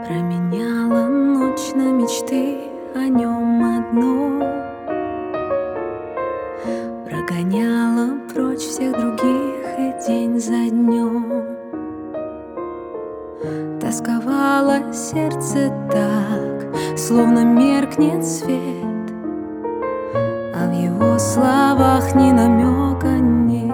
Променяла ночь на мечты о нем одну, прогоняла прочь всех других и день за днем. Тосковало сердце так, словно меркнет свет, а в его словах ни намека нет.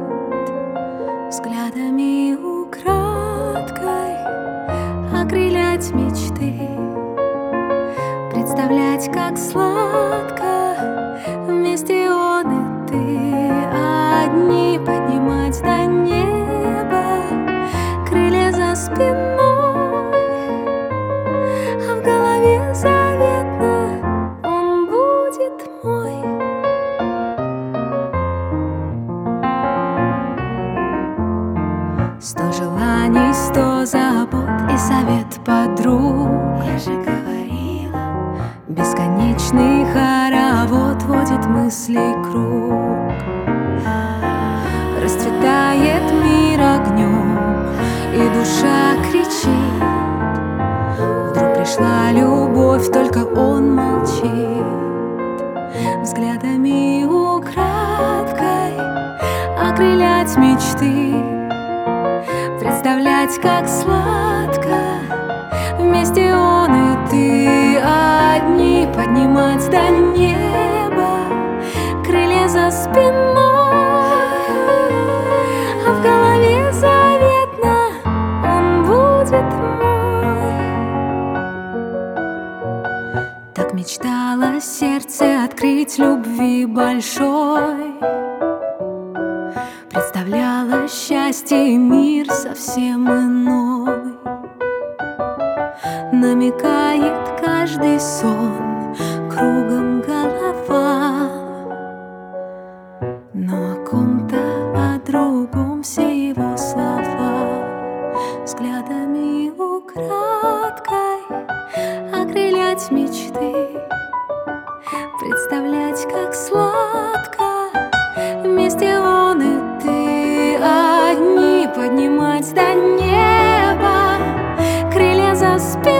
Взглядами украдкой окрылять мечты, представлять, как сладко вместе он и ты, одни поднимать до неба крылья за спиной, а в голове заветно он будет мой. Сто желаний, 100 забот и совет подруг. Я же говорила, бесконечный хоровод водит мысли круг. Расцветает мир огнем, и душа кричит. Вдруг пришла любовь, только он молчит. Взглядами украдкой окрылять мечты, представлять, как сладко вместе он и ты, одни поднимать до неба крылья за спиной, а в голове заветно он будет мой. Так мечтало сердце открыть любви большой, представляла счастье и мир совсем иной. Намекает каждый сон, кругом голова, но о ком-то, о другом все его слова. Взглядами украдкой окрылять мечты, представлять, как сладко вместе он и ты, одни поднимать до неба крылья за спиной,